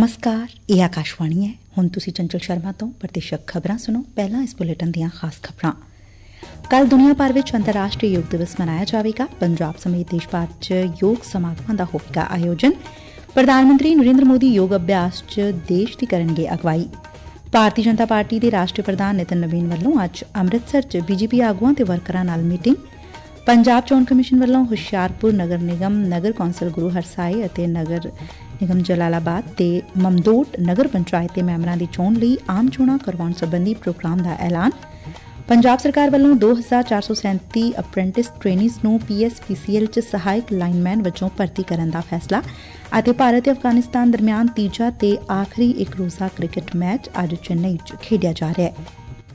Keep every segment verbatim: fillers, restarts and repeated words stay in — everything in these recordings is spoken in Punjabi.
नमस्कार, ਇਹ ਆਕਾਸ਼ਵਾਣੀ ਹੈ। ਹੁਣ ਤੁਸੀਂ ਚੰਚਲ ਸ਼ਰਮਾ ਤੋਂ ਪ੍ਰਤੀਸ਼ਤ ਖਬਰਾਂ ਸੁਣੋ। ਪਹਿਲਾਂ ਇਸ ਬੁਲੇਟਿਨ ਦੀਆਂ ਖਾਸ ਖਬਰਾਂ। ਕੱਲ ਦੁਨੀਆ ਭਰ ਵਿੱਚ ਅੰਤਰਰਾਸ਼ਟਰੀ ਯੋਗ ਦਿਵਸ ਮਨਾਇਆ ਜਾਵੇਗਾ। ਪੰਜਾਬ ਸਮੇਤ ਦੇਸ਼ ਭਰ ਚ ਯੋਗ ਸਮਾਗਮਾਂ ਦਾ ਹੋਵੇਗਾ ਆਯੋਜਨ। ਪ੍ਰਧਾਨ ਮੰਤਰੀ ਨਰਿੰਦਰ ਮੋਦੀ ਯੋਗ ਅਭਿਆਸ ਚ ਦੇਸ਼ ਦੀ ਕਰਨਗੇ ਅਗਵਾਈ। ਭਾਰਤੀ ਜਨਤਾ ਪਾਰਟੀ ਦੇ ਰਾਸ਼ਟਰੀ ਪ੍ਰਧਾਨ ਨਿਤਿਨ ਨਵੀਨ ਵੱਲੋਂ ਅੱਜ ਅੰਮ੍ਰਿਤਸਰ ਚ ਬੀਜੇਪੀ ਆਗੂਆਂ ਤੇ ਵਰਕਰਾਂ ਨਾਲ ਮੀਟਿੰਗ। ਪੰਜਾਬ ਚੋਣ ਕਮਿਸ਼ਨ ਵੱਲੋਂ ਹੁਸ਼ਿਆਰਪੁਰ ਨਗਰ ਨਿਗਮ, ਨਗਰ ਕੌਂਸਲ ਗੁਰੂ ਹਰਸਾਏ ਅਤੇ ਨਗਰ ਨਿਗਮ ਜਲਾਲਾਬਾਦ ਤੇ ਮਮਦੋਟ ਨਗਰ ਪੰਚਾਇਤ ਦੇ ਮੈਂਬਰਾਂ ਦੀ ਚੋਣ ਲਈ ਆਮ ਚੋਣਾਂ ਕਰਵਾਉਣ ਸਬੰਧੀ ਪ੍ਰੋਗਰਾਮ ਦਾ ਐਲਾਨ। ਪੰਜਾਬ ਸਰਕਾਰ ਵੱਲੋਂ ਦੋ ਹਜ਼ਾਰ ਚਾਰ ਸੌ ਸੈਂਤੀ ਅਪ੍ਰੈਂਟਿਸ ਟ੍ਰੇਨੀਜ਼ ਨੂੰ ਪੀ ਐਸ ਪੀ ਸੀ ਐਲ ਚ ਸਹਾਇਕ ਲਾਈਨਮੈਨ ਵਜੋਂ ਭਰਤੀ ਕਰਨ ਦਾ ਫੈਸਲਾ। ਅਤੇ ਭਾਰਤ ਤੇ ਅਫਗਾਨਿਸਤਾਨ ਦਰਮਿਆਨ ਤੀਜਾ ਤੇ ਆਖਰੀ ਇਕ ਰੋਜ਼ਾ ਕ੍ਰਿਕਟ ਮੈਚ ਅੱਜ ਚੇਨਈ ਚ ਖੇਡਿਆ ਜਾ ਰਿਹਾ ਹੈ।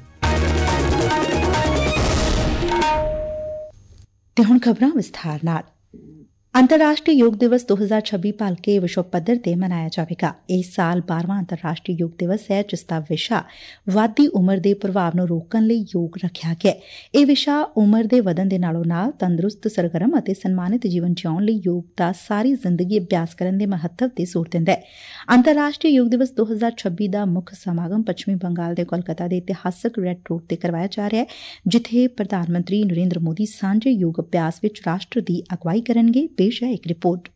ਤੇ ਹੁਣ ਖਬਰਾਂ ਵਿਸਥਾਰ ਨਾਲ। ਅੰਤਰਰਾਸ਼ਟਰੀ ਯੋਗ ਦਿਵਸ ਦੋ ਹਜ਼ਾਰ ਛੱਬੀ ਭਲਕੇ ਵਿਸ਼ਵ ਪੱਧਰ ਤੇ ਮਨਾਇਆ ਜਾਵੇਗਾ। ਇਸ ਸਾਲ ਬਾਰਵਾਂ ਅੰਤਰਰਾਸ਼ਟਰੀ ਯੋਗ ਦਿਵਸ ਹੈ, ਜਿਸ ਦਾ ਵਿਸ਼ਾ ਵੱਧਦੀ ਉਮਰ ਦੇ ਪ੍ਰਭਾਵ ਨੂੰ ਰੋਕਣ ਲਈ ਯੋਗ ਰੱਖਿਆ ਗਿਆ। ਇਹ ਵਿਸ਼ਾ ਉਮਰ ਦੇ ਵਧਣ ਦੇ ਨਾਲੋਂ ਨਾਲ ਤੰਦਰੁਸਤ, ਸਰਗਰਮ ਅਤੇ ਸਨਮਾਨਿਤ ਜੀਵਨ ਜਿਉਣ ਲਈ ਯੋਗ ਦਾ ਸਾਰੀ ਜ਼ਿੰਦਗੀ ਅਭਿਆਸ ਕਰਨ ਦੇ ਮਹੱਤਵ ਤੇ ਜ਼ੋਰ ਦਿੰਦਾ ਹੈ। ਅੰਤਰਰਾਸ਼ਟਰੀ ਯੋਗ ਦਿਵਸ ਦੋ ਹਜ਼ਾਰ ਛੱਬੀ ਦਾ ਮੁੱਖ ਸਮਾਗਮ ਪੱਛਮੀ ਬੰਗਾਲ ਦੇ ਕੋਲਕਾਤਾ ਦੇ ਇਤਿਹਾਸਕ ਰੈੱਡ ਰੋਡ ਤੇ ਕਰਵਾਇਆ ਜਾ ਰਿਹਾ ਹੈ, ਜਿੱਥੇ ਪ੍ਰਧਾਨ ਮੰਤਰੀ ਨਰਿੰਦਰ ਮੋਦੀ ਸਾਂਝੇ ਯੋਗ ਅਭਿਆਸ ਵਿੱਚ ਰਾਸ਼ਟਰ ਦੀ ਅਗਵਾਈ ਕਰਨਗੇ। ਪੇਸ਼ ਹੈ ਇੱਕ ਰਿਪੋਰਟ।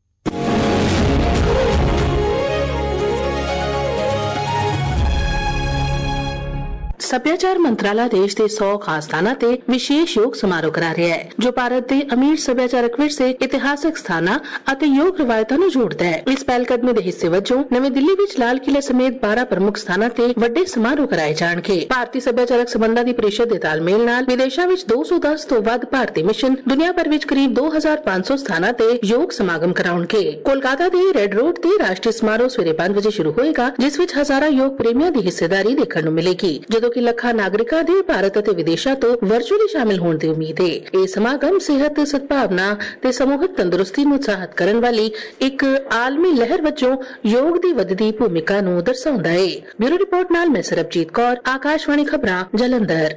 ਸੱਭਿਆਚਾਰ ਮੰਤਰਾਲਾ ਦੇਸ਼ ਦੇ ਸੌ ਖਾਸ ਸਥਾਨਾਂ ਤੇ ਵਿਸ਼ੇਸ਼ ਯੋਗ ਸਮਾਰੋਹ ਕਰਾ ਰਿਹਾ ਹੈ, ਜੋ ਭਾਰਤ ਦੇ ਅਮੀਰ ਸੱਭਿਆਚਾਰਕ ਵਿਰਸੇ, ਇਤਿਹਾਸਕ ਸਥਾਨਾਂ ਅਤੇ ਯੋਗ ਰਵਾਇਤਾਂ ਨੂੰ ਜੋੜਦਾ ਹੈ। ਇਸ ਪਹਿਲਕਦਮੀ ਦੇ ਹਿੱਸੇ ਵਜੋਂ ਨਵੀਂ ਦਿੱਲੀ ਵਿੱਚ ਲਾਲ ਕਿਲ੍ਹਾ ਸਮੇਤ ਬਾਰਾਂ ਪ੍ਰਮੁੱਖ ਸਥਾਨਾਂ ਤੇ ਵੱਡੇ ਸਮਾਰੋਹ ਕਰਾਏ ਜਾਣਗੇ। ਭਾਰਤੀ ਸੱਭਿਆਚਾਰਕ ਸੰਬੰਧਾਂ ਦੀ ਪ੍ਰੀਸ਼ਦ ਦੇ ਤਾਲਮੇਲ ਨਾਲ ਵਿਦੇਸ਼ਾਂ ਵਿੱਚ ਦੋ ਸੌ ਦਸ ਤੋਂ ਵੱਧ ਭਾਰਤੀ ਮਿਸ਼ਨ ਦੁਨੀਆ ਭਰ ਵਿੱਚ ਕਰੀਬ ਦੋ ਹਜ਼ਾਰ ਪੰਜ ਸੌ ਸਥਾਨਾਂ ਤੇ ਯੋਗ ਸਮਾਗਮ ਕਰਾਉਣਗੇ। ਕੋਲਕਾਤਾ ਦੇ ਰੈੱਡ ਰੋਡ ਤੇ ਰਾਸ਼ਟਰੀ ਸਮਾਰੋਹ ਸਵੇਰੇ ਪੰਜ ਵਜੇ ਸ਼ੁਰੂ ਹੋਏਗਾ, ਜਿਸ ਵਿੱਚ ਹਜ਼ਾਰਾਂ ਯੋਗ ਪ੍ਰੇਮੀਆਂ ਦੀ ਹਿੱਸੇਦਾਰੀ ਦੇਖਣ ਨੂੰ ਮਿਲੇਗੀ, ਜਦੋਂ ਕਿ ਲੱਖਾਂ ਨਾਗਰਿਕਾਂ ਦੇ ਭਾਰਤ ਅਤੇ ਵਿਦੇਸ਼ਾਂ ਤੋਂ ਵਰਚੁਅਲੀ ਸ਼ਾਮਿਲ ਹੋਣ ਦੀ ਉਮੀਦ ਹੈ। ਇਹ ਸਮਾਗਮ ਸਿਹਤ, ਸਦਭਾਵਨਾ ਤੇ ਸਮੂਹਿਕ ਤੰਦਰੁਸਤੀ ਨੂੰ ਉਤਸ਼ਾਹਿਤ ਕਰਨ ਵਾਲੀ ਇੱਕ ਆਲਮੀ ਲਹਿਰ ਵਜੋਂ ਯੋਗ ਦੀ ਵੱਧਦੀ ਭੂਮਿਕਾ ਨੂੰ ਦਰਸਾਉਂਦਾ ਹੈ। ਬਿਊਰੋ ਰਿਪੋਰਟ ਨਾਲ ਮੈਂ ਸਰਬਜੀਤ ਕੌਰ, ਆਕਾਸ਼ਵਾਣੀ ਖਬਰਾਂ, ਜਲੰਧਰ।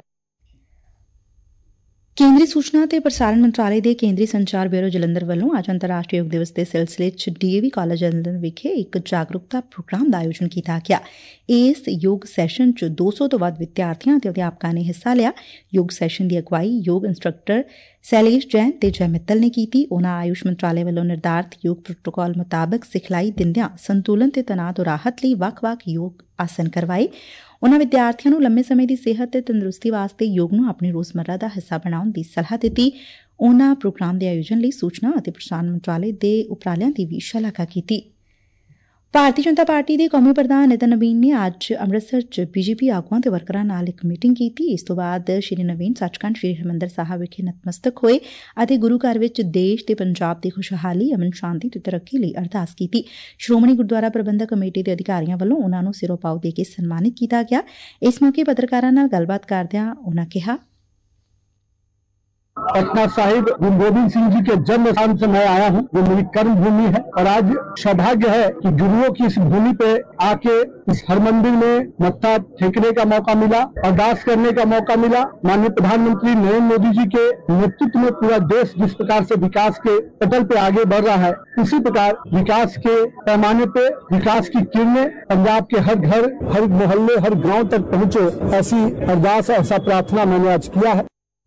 ਕੇਂਦਰੀ ਸੂਚਨਾ ਤੇ ਪ੍ਰਸਾਰਣ ਮੰਤਰਾਲੇ ਦੇ ਕੇਂਦਰੀ ਸੰਚਾਰ ਬਿਊਰੋ ਜਲੰਧਰ ਵੱਲੋਂ ਅੱਜ ਅੰਤਰਰਾਸ਼ਟਰੀ ਯੋਗ ਦਿਵਸ ਦੇ ਸਿਲਸਿਲੇ ਚ D A V college Jalandhar ਵਿਖੇ ਇੱਕ ਜਾਗਰੂਕਤਾ ਪ੍ਰੋਗਰਾਮ ਦਾ ਆਯੋਜਨ ਕੀਤਾ ਗਿਆ। ਇਸ ਯੋਗ ਸੈਸ਼ਨ ਚ ਦੋ ਸੌ ਤੋਂ ਵੱਧ ਵਿਦਿਆਰਥੀਆਂ ਅਤੇ ਅਧਿਆਪਕਾਂ ਨੇ ਹਿੱਸਾ ਲਿਆ। ਯੋਗ ਸੈਸ਼ਨ ਦੀ ਅਗਵਾਈ ਯੋਗ ਇੰਸਟ੍ਰਕਟਰ ਸੈਲੇਸ਼ ਜੈਨ ਤੇ ਜੈ ਮਿੱਤਲ ਨੇ ਕੀਤੀ। ਉਨ੍ਹਾਂ ਆਯੁਸ਼ ਮੰਤਰਾਲੇ ਵੱਲੋਂ ਨਿਰਧਾਰਿਤ ਯੋਗ ਪ੍ਰੋਟੋਕਾਲ ਮੁਤਾਬਕ ਸਿਖਲਾਈ ਦਿੰਦਿਆਂ ਸੰਤੁਲਨ ਤੇ ਤਣਾਅ ਤੋਂ ਰਾਹਤ ਲਈ ਵੱਖ-ਵੱਖ ਯੋਗ ਆਸਨ ਕਰਵਾਏ। ਉਨ੍ਹਾਂ ਵਿਦਿਆਰਥੀਆਂ ਨੂੰ ਲੰਮੇ ਸਮੇਂ ਦੀ ਸਿਹਤ ਤੇ ਤੰਦਰੁਸਤੀ ਵਾਸਤੇ ਯੋਗ ਨੂੰ ਆਪਣੀ ਰੋਜ਼ਮर्रा ਦਾ ਹਿੱਸਾ ਬਣਾਉਣ ਦੀ ਸਲਾਹ ਦਿੱਤੀ। ਉਨ੍ਹਾਂ ਪ੍ਰੋਗਰਾਮ ਦੇ ਆਯੋਜਨ ਲਈ ਸੂਚਨਾ ਅਤੇ ਪ੍ਰਸਾਰਣ ਮੰਤਰਾਲੇ ਦੇ ਉਪਰਾਲਿਆਂ ਦੀ ਵੀ ਸ਼ਲਾਘਾ ਕੀਤੀ। ਭਾਰਤੀ ਜਨਤਾ ਪਾਰਟੀ ਦੇ ਕੌਮੀ ਪ੍ਰਧਾਨ ਨਿਤਿਨ ਨਵੀਨ ਨੇ ਅੱਜ ਅੰਮ੍ਰਿਤਸਰ ਚ ਬੀਜੇਪੀ ਆਗੂਆਂ ਤੇ ਵਰਕਰਾਂ ਨਾਲ ਇੱਕ ਮੀਟਿੰਗ ਕੀਤੀ। ਇਸ ਤੋਂ ਬਾਅਦ ਸ਼੍ਰੀ ਨਵੀਨ ਸੱਚਖੰਡ ਸ਼੍ਰੀ ਹਰਿਮੰਦਰ ਸਾਹਿਬ ਵਿਖੇ ਨਤਮਸਤਕ ਹੋਏ ਅਤੇ ਗੁਰੂ ਘਰ ਵਿੱਚ ਦੇਸ਼ ਤੇ ਪੰਜਾਬ ਦੀ ਖੁਸ਼ਹਾਲੀ, ਅਮਨ ਸ਼ਾਂਤੀ ਤੇ ਤਰੱਕੀ ਲਈ ਅਰਦਾਸ ਕੀਤੀ। ਸ਼੍ਰੋਮਣੀ ਗੁਰਦੁਆਰਾ ਪ੍ਰਬੰਧਕ ਕਮੇਟੀ ਦੇ ਅਧਿਕਾਰੀਆਂ ਵੱਲੋਂ ਉਨ੍ਹਾਂ ਨੂੰ ਸਿਰੋਂ ਪਾਓ ਦੇ ਕੇ ਸਨਮਾਨਿਤ ਕੀਤਾ ਗਿਆ। ਇਸ ਮੌਕੇ ਪੱਤਰਕਾਰਾਂ ਨਾਲ ਗੱਲਬਾਤ ਕਰਦਿਆਂ ਉਨ੍ਹਾਂ ਕਿਹਾ, पटना साहिब गुरु गोबिंद सिंह जी के जन्म स्थान से मैं आया हूँ, जो मेरी कर्म भूमि है, और आज सौभाग्य है कि गुरुओं की इस भूमि पे आके इस हर मंदिर में मत्था टेकने का मौका मिला, अरदास करने का मौका मिला। माननीय प्रधानमंत्री नरेंद्र मोदी जी के नेतृत्व में पूरा देश जिस प्रकार से विकास के पटल पे आगे बढ़ रहा है, उसी प्रकार विकास के पैमाने पे विकास की किरणें पंजाब के हर घर, हर मोहल्ले, हर गाँव तक पहुँचे, ऐसी अरदास, ऐसा प्रार्थना मैंने आज किया है।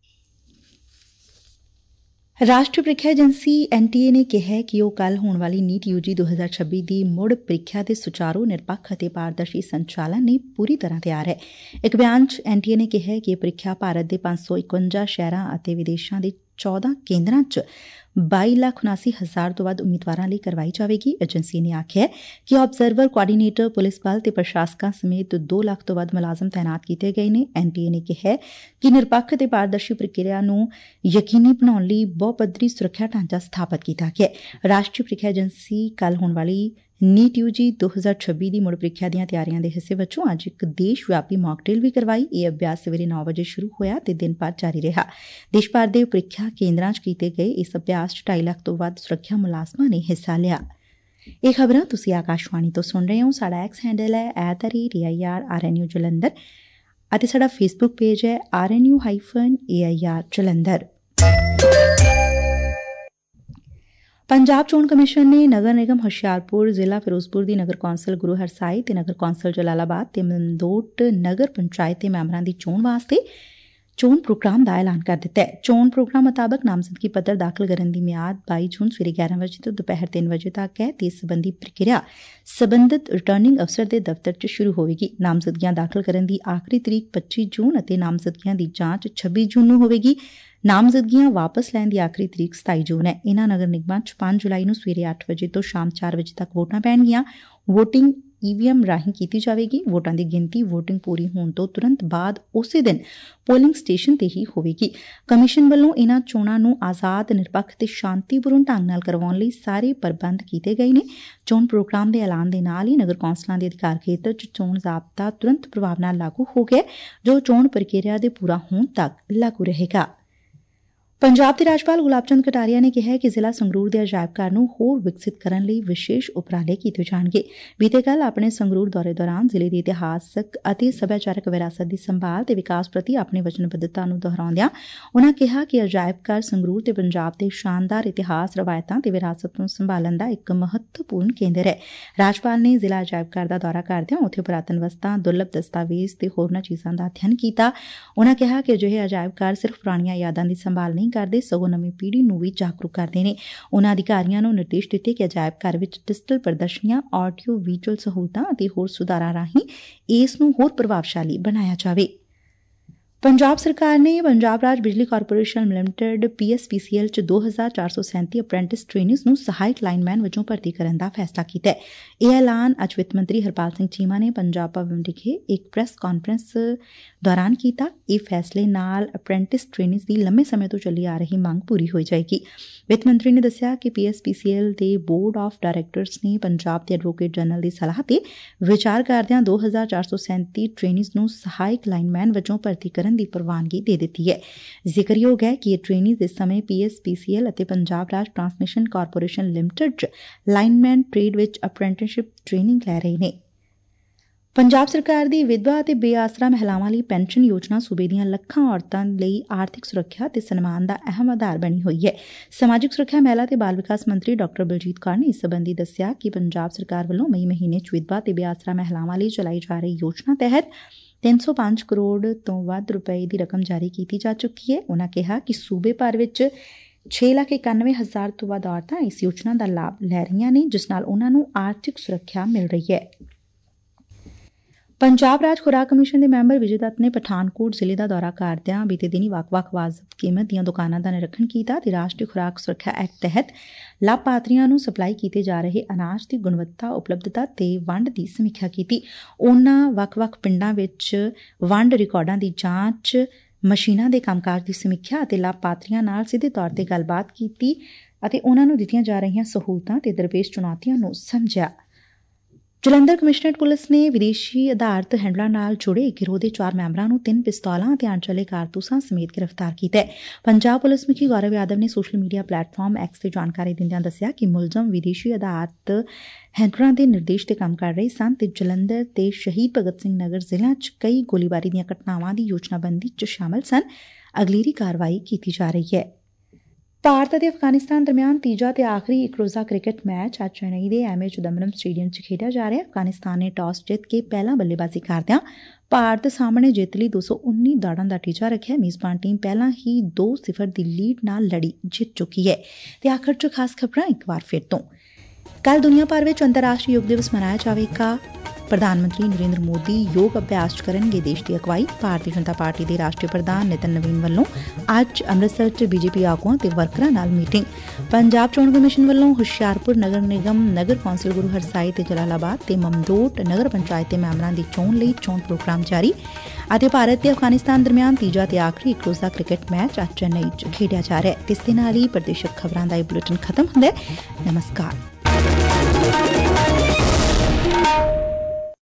ਰਾਸ਼ਟਰੀ ਪ੍ਰੀਖਿਆ ਏਜੰਸੀ ਐਨ ਟੀ ਏ ਨੇ ਕਿਹਾ ਕਿ ਉਹ ਕੱਲ੍ਹ ਹੋਣ ਵਾਲੀ ਨੀਟ ਯੂ ਜੀ ਦੋ ਹਜ਼ਾਰ ਛੱਬੀ ਦੀ ਮੁੜ ਪ੍ਰੀਖਿਆ ਦੇ ਸੁਚਾਰੂ, ਨਿਰਪੱਖ ਅਤੇ ਪਾਰਦਰਸ਼ੀ ਸੰਚਾਲਨ ਲਈ ਪੂਰੀ ਤਰ੍ਹਾਂ ਤਿਆਰ ਹੈ। ਇੱਕ ਬਿਆਨ ਚ ਐਨ ਟੀ ਏ ਨੇ ਕਿਹਾ ਕਿ ਇਹ ਪ੍ਰੀਖਿਆ ਭਾਰਤ ਦੇ ਪੰਜ ਸੌ ਇਕਵੰਜਾ ਸ਼ਹਿਰਾਂ ਅਤੇ ਵਿਦੇਸ਼ਾਂ ਦੇ ਚੌਦਾਂ ਕੇਂਦਰਾਂ ਚ ਬਾਈ ਲੱਖ ਉਨਾਸੀ ਹਜ਼ਾਰ ਤੋਂ ਵੱਧ ਉਮੀਦਵਾਰਾਂ ਲਈ ਕਰਵਾਈ ਜਾਵੇਗੀ। ਏਜੰਸੀ ਨੇ ਆਖਿਆ ਕਿ ਆਬਜ਼ਰਵਰ, ਕੋਆਰਡੀਨੇਟਰ, ਪੁਲਿਸ ਬਲ ਤੇ ਪ੍ਰਸ਼ਾਸਕਾਂ ਸਮੇਤ ਦੋ ਲੱਖ ਤੋਂ ਵੱਧ ਮੁਲਾਜ਼ਮ ਤਾਇਨਾਤ ਕੀਤੇ ਗਏ ਨੇ। ਐਨ ਟੀ ਏ ਨੇ ਕਿਹਾ ਕਿ ਨਿਰਪੱਖ ਤੇ ਪਾਰਦਰਸ਼ੀ ਪ੍ਰਕਿਰਿਆ ਨੂੰ ਯਕੀਨੀ ਬਣਾਉਣ ਲਈ ਬਹੁਪੱਧਰੀ ਸੁਰੱਖਿਆ ਢਾਂਚਾ ਸਥਾਪਿਤ ਕੀਤਾ ਗਿਆ। ਰਾਸ਼ਟਰੀ ਪ੍ਰੀਖਿਆ ਏਜੰਸੀ ਕੱਲ੍ਹ ਹੋਣ ਵਾਲੀ ਨੀਟ ਯੂ ਜੀ ਦੋ ਹਜ਼ਾਰ ਛੱਬੀ ਦੀ ਮੁੜ ਪ੍ਰੀਖਿਆ ਦੀਆਂ ਤਿਆਰੀਆਂ ਦੇ ਹਿੱਸੇ ਵਜੋਂ ਅੱਜ ਇੱਕ ਦੇਸ਼ ਵਿਆਪੀ ਮੌਕ ਡਰਿਲ ਵੀ ਕਰਵਾਈ। ਇਹ ਅਭਿਆਸ ਸਵੇਰੇ ਨੌ ਵਜੇ ਸ਼ੁਰੂ ਹੋਇਆ ਤੇ ਦਿਨ ਭਰ ਜਾਰੀ ਰਿਹਾ। ਦੇਸ਼ ਭਰ ਦੇ ਪ੍ਰੀਖਿਆ ਕੇਂਦਰਾਂ ਚ ਕੀਤੇ ਗਏ ਇਸ ਅਭਿਆਸ ਚ ਢਾਈ ਲੱਖ ਤੋਂ ਵੱਧ ਸੁਰੱਖਿਆ ਮੁਲਾਜ਼ਮਾਂ ਨੇ ਹਿੱਸਾ ਲਿਆ। ਇਹ ਖਬਰਾਂ ਤੁਸੀਂ ਆਕਾਸ਼ਵਾਣੀ ਤੋਂ ਸੁਣ ਰਹੇ ਹੋ। ਸਾਡਾ ਐਕਸ ਹੈਂਡਲ ਹੈ at the rate A I R R N U Jalandhar ਅਤੇ ਸਾਡਾ ਫੇਸਬੁੱਕ ਪੇਜ ਹੈ R N U hyphen A I R Jalandhar. Punjab ਚੋਣ ਕਮਿਸ਼ਨ ਨੇ ਨਗਰ ਨਿਗਮ ਹੁਸ਼ਿਆਰਪੁਰ, ਜ਼ਿਲ੍ਹਾ ਫਿਰੋਜ਼ਪੁਰ ਦੀ ਨਗਰ ਕੌਂਸਲ ਗੁਰੂ ਹਰਸਾਈ ਤੇ ਨਗਰ ਕੌਂਸਲ ਜਲਾਲਾਬਾਦ ਤੇ ਮਮਦੋਟ ਨਗਰ ਪੰਚਾਇਤ ਦੇ ਮੈਂਬਰਾਂ ਦੀ ਚੋਣ ਵਾਸਤੇ ਚੋਣ ਪ੍ਰੋਗਰਾਮ ਦਾ ਐਲਾਨ ਕਰ ਦਿੱਤਾ ਹੈ। ਚੋਣ ਪ੍ਰੋਗਰਾਮ ਮੁਤਾਬਕ ਨਾਮਜ਼ਦਗੀ ਪੱਤਰ ਦਾਖਲ ਕਰਨ ਦੀ ਮਿਆਦ ਬਾਈ ਜੂਨ ਸਵੇਰੇ ਗਿਆਰਾਂ ਵਜੇ ਤੋਂ ਦੁਪਹਿਰ ਤਿੰਨ ਵਜੇ ਤੱਕ ਹੈ ਤੇ ਇਸ ਸਬੰਧੀ ਪ੍ਰਕਿਰਿਆ ਸਬੰਧਤ ਰਿਟਰਨਿੰਗ ਅਫਸਰ ਦੇ ਦਫ਼ਤਰ 'ਚ ਸ਼ੁਰੂ ਹੋਵੇਗੀ। ਨਾਮਜ਼ਦਗੀਆਂ ਦਾਖਲ ਕਰਨ ਦੀ ਆਖਰੀ ਤਰੀਕ ਪੱਚੀ ਜੂਨ ਅਤੇ ਨਾਮਜ਼ਦਗੀਆਂ ਦੀ ਜਾਂਚ ਛੱਬੀ ਜੂਨ ਨੂੰ ਹੋਵੇਗੀ। ਨਾਮਜ਼ਦਗੀਆਂ ਵਾਪਸ ਲੈਣ ਦੀ ਆਖਰੀ ਤਰੀਕ ਸਤਾਈ ਜੂਨ ਹੈ। ਇਨ੍ਹਾਂ ਨਗਰ ਨਿਗਮਾਂ 'ਚ ਪੰਜ ਜੁਲਾਈ ਨੂੰ ਸਵੇਰੇ ਅੱਠ ਵਜੇ ਤੋਂ ਸ਼ਾਮ ਚਾਰ ਵਜੇ ਤੱਕ ਵੋਟਾਂ ਪੈਣਗੀਆਂ। ਵੋਟਿੰਗ ਈਵੀਐਮ ਰਾਹੀਂ ਕੀਤੀ ਜਾਵੇਗੀ। ਵੋਟਾਂ ਦੀ ਗਿਣਤੀ ਵੋਟਿੰਗ ਪੂਰੀ ਹੋਣ ਤੋਂ ਤੁਰੰਤ ਬਾਅਦ ਉਸੇ ਦਿਨ ਪੋਲਿੰਗ ਸਟੇਸ਼ਨ ਤੇ ਹੀ ਹੋਵੇਗੀ। ਕਮਿਸ਼ਨ ਵੱਲੋਂ ਇਨ੍ਹਾਂ ਚੋਣਾਂ ਨੂੰ ਆਜ਼ਾਦ, ਨਿਰਪੱਖ ਤੇ ਸ਼ਾਂਤੀਪੂਰਨ ਢੰਗ ਨਾਲ ਕਰਵਾਉਣ ਲਈ ਸਾਰੇ ਪ੍ਰਬੰਧ ਕੀਤੇ ਗਏ ਨੇ। ਚੋਣ ਪ੍ਰੋਗਰਾਮ ਦੇ ਐਲਾਨ ਦੇ ਨਾਲ ਹੀ ਨਗਰ ਕੌਂਸਲਾਂ ਦੇ ਅਧਿਕਾਰ ਖੇਤਰ 'ਚ ਚੋਣ ਜ਼ਾਬਤਾ ਤੁਰੰਤ ਪ੍ਰਭਾਵ ਨਾਲ ਲਾਗੂ ਹੋ ਗਿਆ, ਜੋ ਚੋਣ ਪ੍ਰਕਿਰਿਆ ਦੇ ਪੂਰਾ ਹੋਣ ਤੱਕ ਲਾਗੂ ਰਹੇਗਾ। ਪੰਜਾਬ ਦੇ ਰਾਜਪਾਲ ਗੁਲਾਬ ਚੰਦ ਕਟਾਰੀਆ ਨੇ ਕਿਹਾ ਕਿ ਜ਼ਿਲ੍ਹਾ ਸੰਗਰੂਰ ਦੇ ਅਜਾਇਬ ਘਰ ਨੂੰ ਹੋਰ ਵਿਕਸਿਤ ਕਰਨ ਲਈ ਵਿਸ਼ੇਸ਼ ਉਪਰਾਲੇ ਕੀਤੇ ਜਾਣਗੇ। ਬੀਤੇ ਕੱਲ੍ਹ ਆਪਣੇ ਸੰਗਰੂਰ ਦੌਰੇ ਦੌਰਾਨ ਜ਼ਿਲ੍ਹੇ ਦੀ ਇਤਿਹਾਸਕ ਅਤੇ ਸੱਭਿਆਚਾਰਕ ਵਿਰਾਸਤ ਦੀ ਸੰਭਾਲ ਤੇ ਵਿਕਾਸ ਪ੍ਰਤੀ ਆਪਣੀ ਵਚਨਬੱਧਤਾ ਨੂੰ ਦੁਹਰਾਉਂਦਿਆਂ ਉਨ੍ਹਾਂ ਕਿਹਾ ਕਿ ਅਜਾਇਬ ਘਰ ਸੰਗਰੂਰ ਤੇ ਪੰਜਾਬ ਦੇ ਸ਼ਾਨਦਾਰ ਇਤਿਹਾਸ, ਰਵਾਇਤਾਂ ਤੇ ਵਿਰਾਸਤ ਨੂੰ ਸੰਭਾਲਣ ਦਾ ਇੱਕ ਮਹੱਤਵਪੂਰਨ ਕੇਂਦਰ ਹੈ। ਰਾਜਪਾਲ ਨੇ ਜ਼ਿਲ੍ਹਾ ਅਜਾਇਬ ਘਰ ਦਾ ਦੌਰਾ ਕਰਦਿਆਂ ਉੱਥੇ ਪੁਰਾਤਨ ਵਸਤਾਂ, ਦੁਰਲੱਭ ਦਸਤਾਵੇਜ਼ ਤੇ ਹੋਰਨਾਂ ਚੀਜ਼ਾਂ ਦਾ ਅਧਿਐਨ ਕੀਤਾ। ਉਨ੍ਹਾਂ ਕਿਹਾ ਕਿ ਅਜਿਹੇ ਅਜਾਇਬ ਘਰ ਸਿਰਫ਼ ਪੁਰਾਣੀਆਂ ਯਾਦਾਂ ਦੀ ਸੰਭਾਲ ਨਹੀਂ ਕਰਦੇ, ਸਗੋਂ ਨਵੀਂ ਪੀੜ੍ਹੀ ਨੂੰ ਵੀ ਜਾਗਰੂਕ ਕਰਦੇ ਨੇ। ਉਨ੍ਹਾਂ ਅਧਿਕਾਰੀਆਂ ਨੂੰ ਨਿਰਦੇਸ਼ ਦਿੱਤੇ ਕਿ ਅਜਾਇਬ ਘਰ ਵਿੱਚ ਡਿਜੀਟਲ ਪ੍ਰਦਰਸ਼ਨੀਆਂ, ਆਡੀਓ ਵਿਜ਼ੂਅਲ ਸਹੂਲਤਾਂ ਅਤੇ ਹੋਰ ਸੁਧਾਰਾਂ ਰਾਹੀਂ ਇਸ ਨੂੰ ਹੋਰ ਪ੍ਰਭਾਵਸ਼ਾਲੀ ਬਣਾਇਆ ਜਾਵੇ। ਪੰਜਾਬ ਸਰਕਾਰ ਨੇ ਪੰਜਾਬ ਰਾਜ ਬਿਜਲੀ corporation limited P S P C L 'ਚ ਦੋ ਹਜ਼ਾਰ ਚਾਰ ਸੌ ਸੈਂਤੀ ਅਪ੍ਰੈਂਟਿਸ ਟ੍ਰੇਨਿਜ਼ ਨੂੰ ਸਹਾਇਕ ਲਾਈਨਮੈਨ ਵਜੋਂ ਭਰਤੀ ਕਰਨ ਦਾ ਫੈਸਲਾ ਕੀਤਾ ਹੈ। ਇਹ ਐਲਾਨ ਅੱਜ ਵਿੱਤ ਮੰਤਰੀ ਹਰਪਾਲ ਸਿੰਘ ਚੀਮਾ ਨੇ ਪੰਜਾਬ ਭਵਨ ਵਿਖੇ ਇੱਕ ਪ੍ਰੈਸ ਕਾਨਫਰੰਸ ਦੌਰਾਨ ਕੀਤਾ। ਇਹ ਫੈਸਲੇ ਨਾਲ ਅਪ੍ਰੈਂਟਿਸ ਟ੍ਰੇਨਿਜ਼ ਦੀ ਲੰਮੇ ਸਮੇਂ ਤੋਂ ਚੱਲੀ ਆ ਰਹੀ ਮੰਗ ਪੂਰੀ ਹੋ ਜਾਏਗੀ। ਵਿੱਤ ਮੰਤਰੀ ਨੇ ਦੱਸਿਆ ਕਿ P S P C L ਦੇ ਬੋਰਡ ਆਫ ਡਾਇਰੈਕਟਰਸ ਨੇ ਪੰਜਾਬ ਦੇ ਐਡਵੋਕੇਟ ਜਨਰਲ ਦੀ ਸਲਾਹ ਤੇ ਵਿਚਾਰ ਕਰਦਿਆਂ ਦੋ ਹਜ਼ਾਰ ਚਾਰ ਸੌ ਸੈਂਤੀ ਟ੍ਰੇਨਿਜ਼ ਨੂੰ ਸਹਾਇਕ ਲਾਈਨਮੈਨ ਵਜੋਂ ਭਰਤੀ ਕਰਨ ਦੀ ਪ੍ਰਵਾਨਗੀ ਦੇ ਦਿੱਤੀ ਹੈ। ਜ਼ਿਕਰਯੋਗ ਹੈ ਕਿ ਇਹ ਟ੍ਰੇਨਿਜ਼ ਇਸ ਸਮੇਂ ਪੀ ਐਸ ਪੀ ਸੀ ਐਲ ਅਤੇ ਪੰਜਾਬ ਰਾਜ ਟਰਾਂਸਮਿਸ਼ਨ ਕਾਰਪੋਰੇਸ਼ਨ ਲਿਮਟਿਡ 'ਚ ਲਾਈਨਮੈਨ ਟ੍ਰੇਡ ਵਿੱਚ ਅਪ੍ਰੈਂਟਿਸਸ਼ਿਪ ਟ੍ਰੇਨਿੰਗ ਲੈ ਰਹੇ ਨੇ। ਪੰਜਾਬ ਸਰਕਾਰ ਦੀ ਵਿਧਵਾ ਅਤੇ ਬੇਆਸਰਾ ਮਹਿਲਾਵਾਂ ਲਈ ਪੈਨਸ਼ਨ ਯੋਜਨਾ ਸੂਬੇ ਦੀਆਂ ਲੱਖਾਂ ਔਰਤਾਂ ਲਈ ਆਰਥਿਕ ਸੁਰੱਖਿਆ ਤੇ ਸਨਮਾਨ ਦਾ ਅਹਿਮ ਆਧਾਰ ਬਣੀ ਹੋਈ ਹੈ। ਸਮਾਜਿਕ ਸੁਰੱਖਿਆ, ਮਹਿਲਾ ਤੇ ਬਾਲ ਵਿਕਾਸ ਮੰਤਰੀ ਡਾਕਟਰ ਬਲਜੀਤ ਕੌਰ ਨੇ ਇਸ ਸਬੰਧੀ ਦੱਸਿਆ ਕਿ ਪੰਜਾਬ ਸਰਕਾਰ ਵੱਲੋਂ ਮਈ ਮਹੀਨੇ 'ਚ ਵਿਧਵਾ ਤੇ ਬੇਆਸਰਾ ਮਹਿਲਾਵਾਂ ਲਈ ਚਲਾਈ ਜਾ ਰਹੀ ਯੋਜਨਾ ਤਹਿਤ ਤਿੰਨ ਸੌ ਪੰਜ ਕਰੋੜ ਤੋਂ ਵੱਧ ਰੁਪਏ ਦੀ ਰਕਮ ਜਾਰੀ ਕੀਤੀ ਜਾ ਚੁੱਕੀ ਹੈ। ਉਨ੍ਹਾਂ ਕਿਹਾ ਕਿ ਸੂਬੇ ਭਰ ਵਿੱਚ ਛੇ ਲੱਖ ਇਕਾਨਵੇਂ ਹਜ਼ਾਰ ਤੋਂ ਵੱਧ ਔਰਤਾਂ ਇਸ ਯੋਜਨਾ ਦਾ ਲਾਭ ਲੈ ਰਹੀਆਂ ਨੇ, ਜਿਸ ਨਾਲ ਉਨ੍ਹਾਂ ਨੂੰ ਆਰਥਿਕ ਸੁਰੱਖਿਆ ਮਿਲ ਰਹੀ ਹੈ। ਪੰਜਾਬ ਰਾਜ ਖੁਰਾਕ ਕਮਿਸ਼ਨ ਦੇ ਮੈਂਬਰ ਵਿਜੇ ਦੱਤ ਨੇ ਪਠਾਨਕੋਟ ਜ਼ਿਲ੍ਹੇ ਦਾ ਦੌਰਾ ਕਰਦਿਆਂ ਬੀਤੇ ਦਿਨੀ ਵੱਖ-ਵੱਖ ਵਾਜਬ ਕੀਮਤ ਦੀਆਂ ਦੁਕਾਨਾਂ ਦਾ ਨਿਰੀਖਣ ਕੀਤਾ ਤੇ ਰਾਸ਼ਟਰੀ ਖੁਰਾਕ ਸੁਰੱਖਿਆ ਐਕਟ ਤਹਿਤ ਲਾਭਪਾਤਰੀਆਂ ਨੂੰ ਸਪਲਾਈ ਕੀਤੇ ਜਾ ਰਹੇ ਅਨਾਜ ਦੀ ਗੁਣਵੱਤਾ, ਉਪਲਬਧਤਾ ਤੇ ਵੰਡ ਦੀ ਸਮੀਖਿਆ ਕੀਤੀ। ਉਨ੍ਹਾਂ ਵੱਖ-ਵੱਖ ਪਿੰਡਾਂ ਵਿੱਚ ਵੰਡ ਰਿਕਾਰਡਾਂ ਦੀ ਜਾਂਚ, ਮਸ਼ੀਨਾਂ ਦੇ ਕੰਮਕਾਜ ਦੀ ਸਮੀਖਿਆ ਅਤੇ ਲਾਭਪਾਤਰੀਆਂ ਨਾਲ ਸਿੱਧੇ ਤੌਰ ਤੇ ਗੱਲਬਾਤ ਕੀਤੀ ਅਤੇ ਉਨ੍ਹਾਂ ਨੂੰ ਦਿੱਤੀਆਂ ਜਾ ਰਹੀਆਂ ਸਹੂਲਤਾਂ ਤੇ ਦਰਪੇਸ਼ ਚੁਣੌਤੀਆਂ ਨੂੰ ਸਮਝਿਆ। ਜਲੰਧਰ ਕਮਿਸ਼ਨਰੇਟ ਪੁਲਿਸ ਨੇ ਵਿਦੇਸ਼ੀ ਆਧਾਰਿਤ ਹੈਂਡਲਾਂ ਨਾਲ ਜੁੜੇ ਇੱਕ ਗਿਰੋਹ ਦੇ ਚਾਰ ਮੈਂਬਰਾਂ ਨੂੰ ਤਿੰਨ ਪਿਸਤੌਲਾਂ ਅਤੇ ਅਣਚੱਲੇ ਕਾਰਤੂਸਾਂ ਸਮੇਤ ਗ੍ਰਿਫਤਾਰ ਕੀਤਾ ਹੈ। ਪੰਜਾਬ ਪੁਲਿਸ ਮੁਖੀ ਗੌਰਵ ਯਾਦਵ ਨੇ ਸੋਸ਼ਲ ਮੀਡੀਆ ਪਲੇਟਫਾਰਮ ਐਕਸ ਤੇ ਜਾਣਕਾਰੀ ਦਿੰਦਿਆਂ ਦੱਸਿਆ ਕਿ ਮੁਲਜ਼ਮ ਵਿਦੇਸ਼ੀ ਆਧਾਰਿਤ ਹੈਂਡਲਾਂ ਦੇ ਨਿਰਦੇਸ਼ ਤੇ ਕੰਮ ਕਰ ਰਹੇ ਸਨ ਤੇ ਜਲੰਧਰ ਤੇ ਸ਼ਹੀਦ ਭਗਤ ਸਿੰਘ ਨਗਰ ਜ਼ਿਲ੍ਹਿਆਂ 'ਚ ਕਈ ਗੋਲੀਬਾਰੀ ਦੀਆਂ ਘਟਨਾਵਾਂ ਦੀ ਯੋਜਨਾਬੰਦੀ 'ਚ ਸ਼ਾਮਲ ਸਨ। ਅਗਲੇਰੀ ਕਾਰਵਾਈ ਕੀਤੀ ਜਾ ਰਹੀ ਹੈ। ਭਾਰਤ ਅਤੇ ਅਫਗਾਨਿਸਤਾਨ ਦਰਮਿਆਨ ਤੀਜਾ ਤੇ ਆਖਰੀ ਇੱਕ ਰੋਜ਼ਾ ਕ੍ਰਿਕਟ ਮੈਚ ਅੱਜ ਚੇਨਈ ਦੇ ਐਮ ਏ ਚਿਦੰਬਰਮ ਸਟੇਡੀਅਮ 'ਚ ਖੇਡਿਆ ਜਾ ਰਿਹਾ। ਅਫਗਾਨਿਸਤਾਨ ਨੇ ਟਾਸ ਜਿੱਤ ਕੇ ਪਹਿਲਾਂ ਬੱਲੇਬਾਜ਼ੀ ਕਰਦਿਆਂ ਭਾਰਤ ਸਾਹਮਣੇ ਜਿੱਤ ਲਈ ਦੋ ਸੌ ਉੱਨੀ ਦੌੜਾਂ ਦਾ ਟੀਚਾ ਰੱਖਿਆ। ਮੇਜ਼ਬਾਨ ਟੀਮ ਪਹਿਲਾਂ ਹੀ ਦੋ ਸਿਫਰ ਦੀ ਲੀਡ ਨਾਲ ਲੜੀ ਜਿੱਤ ਚੁੱਕੀ ਹੈ। ਤੇ ਆਖਰ 'ਚ ਖਾਸ ਖਬਰਾਂ ਇੱਕ ਵਾਰ ਫਿਰ ਤੋਂ। ਕੱਲ੍ਹ ਦੁਨੀਆ ਭਰ ਵਿੱਚ ਅੰਤਰਰਾਸ਼ਟਰੀ ਯੋਗ ਦਿਵਸ ਮਨਾਇਆ ਜਾਵੇਗਾ। ਪ੍ਰਧਾਨ ਮੰਤਰੀ ਨਰਿੰਦਰ ਮੋਦੀ ਯੋਗ ਅਭਿਆਸ ਕਰਨਗੇ ਦੇਸ਼ ਦੀ ਅਗਵਾਈ। ਭਾਰਤੀ ਜਨਤਾ ਪਾਰਟੀ ਦੇ ਰਾਸ਼ਟਰੀ ਪ੍ਰਧਾਨ ਨਿਤਨ ਨਵੀਨ ਵੱਲੋਂ ਅੱਜ ਅੰਮ੍ਰਿਤਸਰ 'ਚ ਬੀਜੇਪੀ ਆਗੂਆਂ ਤੇ ਵਰਕਰਾਂ ਨਾਲ ਮੀਟਿੰਗ। ਪੰਜਾਬ ਚੋਣ ਕਮਿਸ਼ਨ ਵੱਲੋਂ ਹੁਸ਼ਿਆਰਪੁਰ ਨਗਰ ਨਿਗਮ, ਨਗਰ ਕੌਂਸਲ ਗੁਰੂ ਹਰਸਾਈ ਤੇ ਜਲਾਲਾਬਾਦ ਤੇ ਮਮਦੋਟ ਨਗਰ ਪੰਚਾਇਤ ਦੇ ਮੈਂਬਰਾਂ ਦੀ ਚੋਣ ਲਈ ਚੋਣ ਪ੍ਰੋਗਰਾਮ ਜਾਰੀ। ਅਤੇ ਭਾਰਤ ਤੇ ਅਫਗਾਨਿਸਤਾਨ ਦਰਮਿਆਨ ਤੀਜਾ ਤੇ ਆਖਰੀ ਇੱਕ ਰੋਜ਼ਾ ਕ੍ਰਿਕਟ ਮੈਚ ਅੱਜ ਚੇਨਈ 'ਚ ਖੇਡਿਆ ਜਾ ਰਿਹਾ ਹੈ। ਇਸ ਦੇ ਨਾਲ ਹੀ ਪ੍ਰਦੇਸ਼ਕ ਖਬਰਾਂ ਦਾ ਇਹ ਬੁਲੇਟਿਨ ਖਤਮ ਹੁੰਦਾ ਹੈ। ਨਮਸਕਾਰ।